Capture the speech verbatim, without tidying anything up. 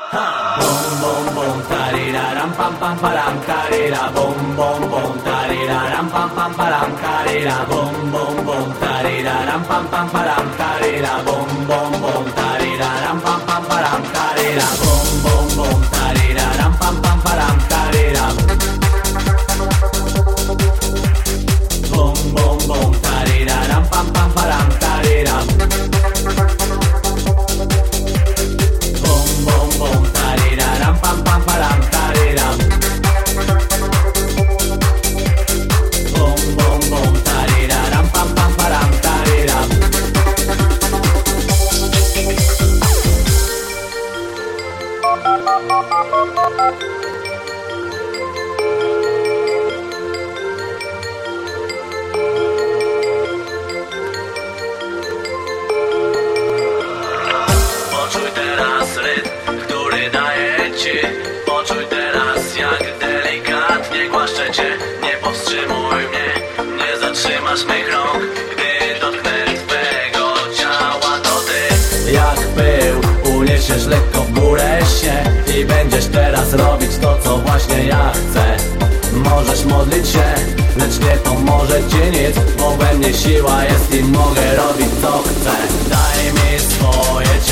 Bom bom bom tarira ram pam pam param tarira bom bom bom tarira ram pam pam param tarira bom bom bom tarira ram pam pam param tarira bom bom bom tarira ram pam pam param tarira bom bom bom tarira ram pam pam param tarira bom bom bom tarira ram pam pam param tarira bom bom bom tarira ram pam pam param tarira bom bom bom tarira ram pam pam param tarira. Poczuj teraz rytm, który daję ci. Poczuj teraz, jak delikatnie głaszczę cię. Nie powstrzymuj mnie, nie zatrzymasz mych rąk. Gdy dotknę twego ciała, to ty jak pył uniesiesz lekko w górę się i będziesz teraz robić to, co właśnie ja chcę. Możesz modlić się, lecz nie pomoże ci nic, bo we mnie siła jest i mogę robić co chcę. Daj mi swoje